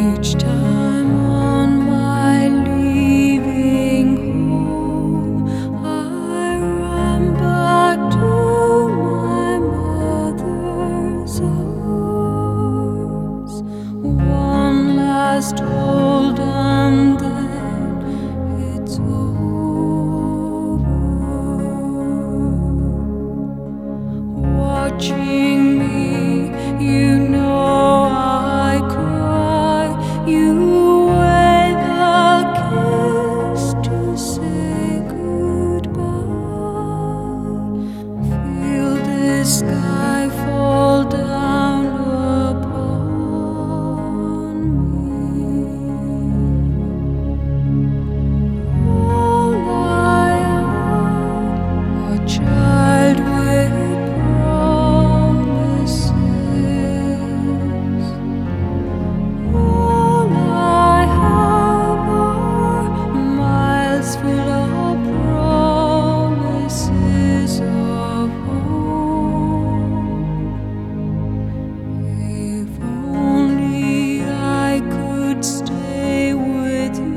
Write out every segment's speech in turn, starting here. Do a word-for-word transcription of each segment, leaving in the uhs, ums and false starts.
Each time on my leaving home, I run back to my mother's arms. One last hold and then it's over. Watching me, you know I cry. You wave a kiss to say goodbye. Feel the sky fall down upon me. All I am, a child with promises. All I have are miles full of promises of home. If only I could stay with you.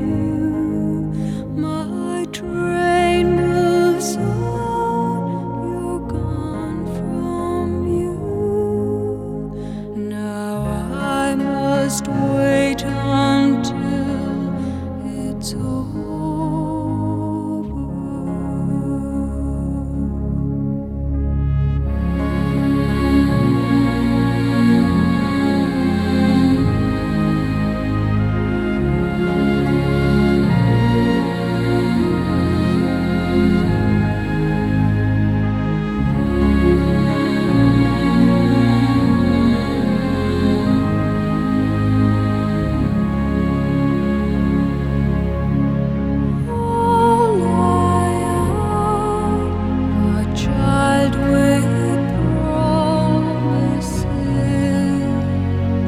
My train moves on, you're gone from you. Now I must wait until it's over. All I am, a child with promises.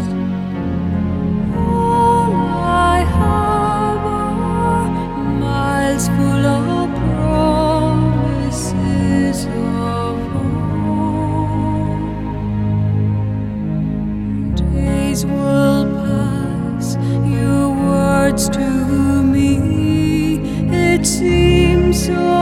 All I have are miles full of promises of home. Days will pass, your words to me, it seems so